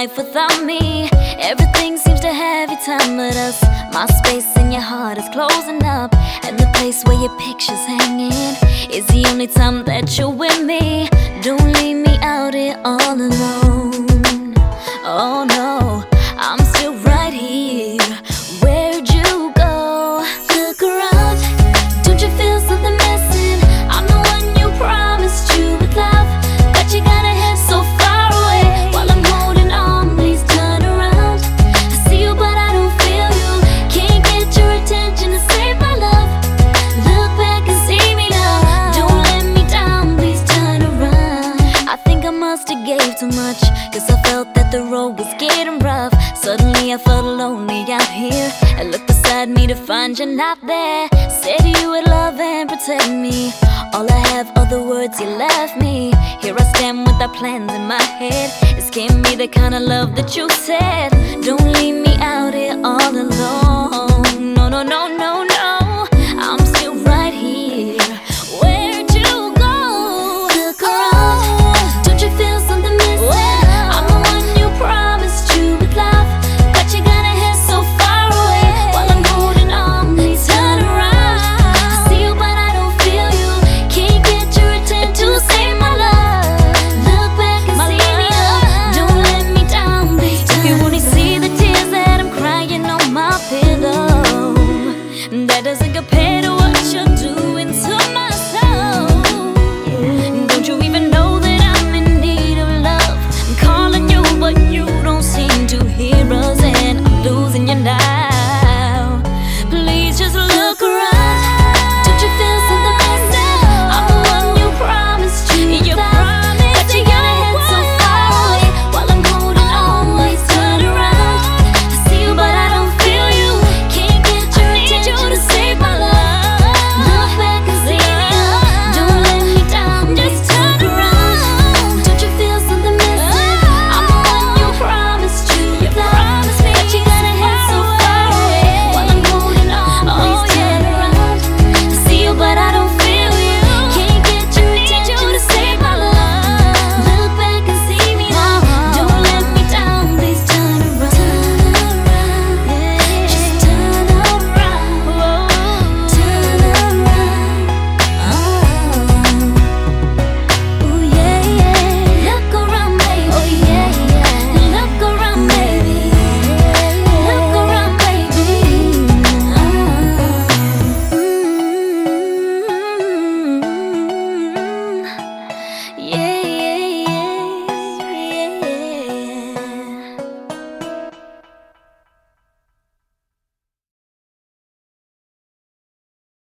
life without me. Everything seems to have your time but us. My space in your heart is closing up, and the place where your picture's hanging is the only time that you're with me. Don't leave me out here all alone. Oh no, I'm still right here. Where'd you go? Look around, don't you feel something missing? I'm the one you promised you would love, but you gotta head so far away. While I'm holding on, please turn around. I see you but I don't feel you. Can't get your attention to save my love. Look back and see me now. Don't let me down, please turn around. I think I must have gave too much, cause I felt that the road was getting rough. Suddenly I felt lonely out here. I looked beside me to find you not there. Said you would love and protect me. All I have are the words you left me. Here I stand with our plans in my head. This can't be the kind of love that you said. Don't leave me out here all alone. No, no, no, no,